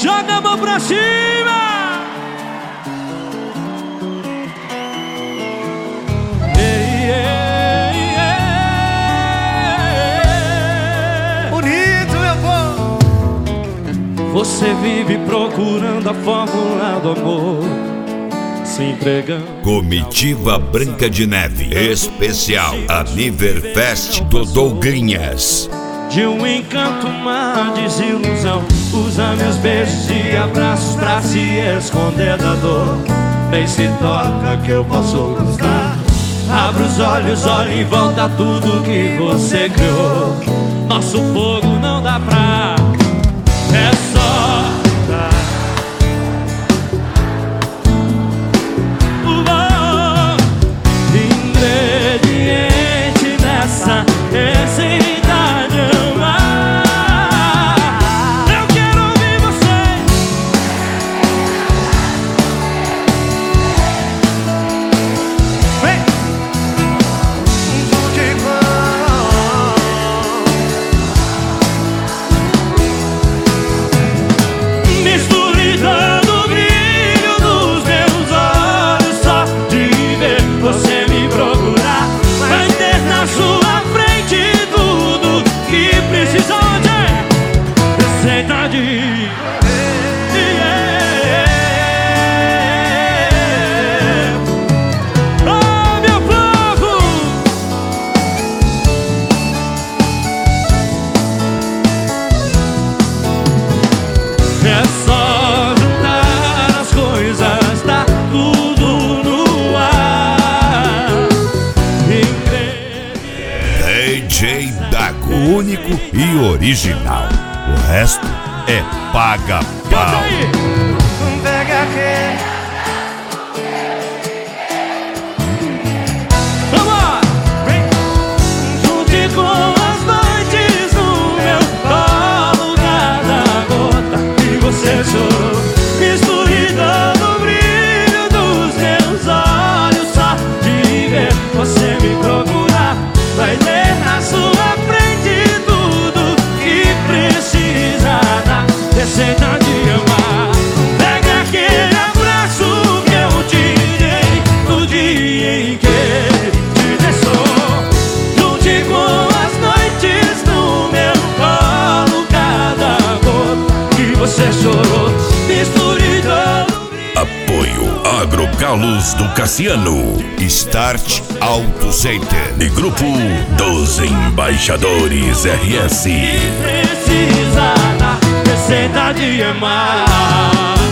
Joga a mão pra cima. Ei, ei, ei. Bonito, meu povo. Você vive procurando a fórmula do amor, se entregando. Comitiva Branca de Neve, especial Aniverfest do Douglinhas. De um encanto, uma desilusão. Usa meus beijos e abraços pra se esconder da dor. Vem, se toca que eu posso gostar. Abra os olhos, olha em volta tudo que você criou. Nosso fogo não dá pra. É só dar. Ingrediente dessa receita de amar. Eu quero ouvir você. Vem. Misture dando o brilho dos meus olhos. Só de ver você me procurar, vai ter na sua frente tudo que precisa de receita de. Oh, meu povo! É só juntar as coisas, tá tudo no ar. DJ Dago, único e original. O resto é paga-pau. Pega aqui. Vamos lá! Junte com as noites no meu colo, cada gota que você chorou. Misture dando o brilho dos meus olhos. Só de ver você me procurar, vai ter na sua frente tudo que precisa da receita de amar. Pega aquele abraço que eu te dei no dia em que ele te deixou. Junte com as noites no meu colo, cada gota que você chorou. Misture dando Apoio Agrocalos do Cassiano, Start Auto Center e Grupo dos Embaixadores RS. precisa da receita de amar.